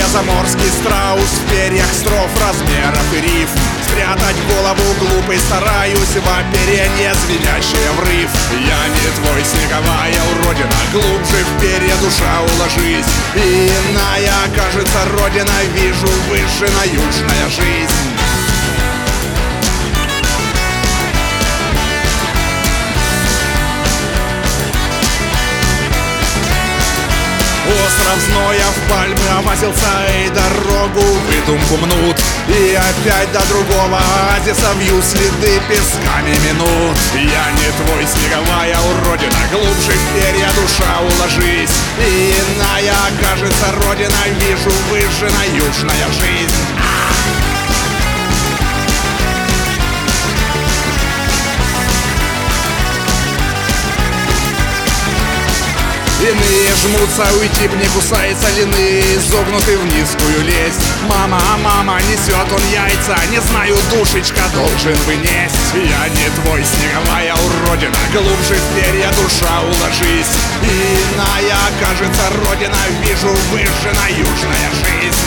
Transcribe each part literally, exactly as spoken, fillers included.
заморский страус в перьях строф, размеров и рифм. Спрятать голову глупый стараюсь в оперенье, звенящее в риф. Я не твой, снеговая уродина, глубже в перья душа уложись. И иная, кажется, родина, вижу выжжена южная жизнь. Остров зноя в пальмы овазился, и дорогу выдумку мнут. И опять до другого оазиса вью следы песками минут. Я не твой, снеговая уродина, глубже в перья душа уложись. И иная, кажется, родина, вижу выжжена южная жизнь. Иные жмутся, уйти б не кусается, лины изогнуты в низкую лезть. Мама, мама, несет он яйца, не знаю, душечка, должен бы несть. Я не твой, снеговая уродина, глубже в перья душа уложись. И иная, кажется, родина, вижу выжжена южная жизнь.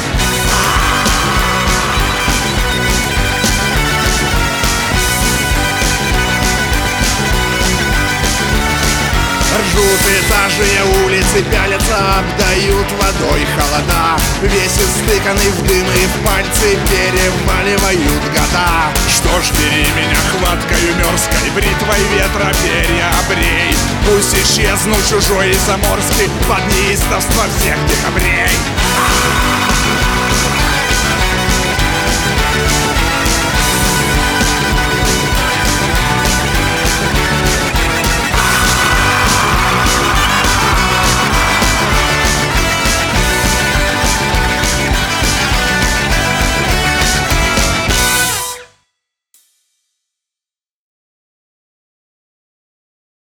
Ржут этажные улицы, пялятся, обдают водой холода. Весь истыканный в дым и в пальцы переваливают года. Что ж, бери меня хваткою мерзкой, бритвой ветра перья обрей. Пусть исчезну чужой и заморский под неистовство всех декабрей.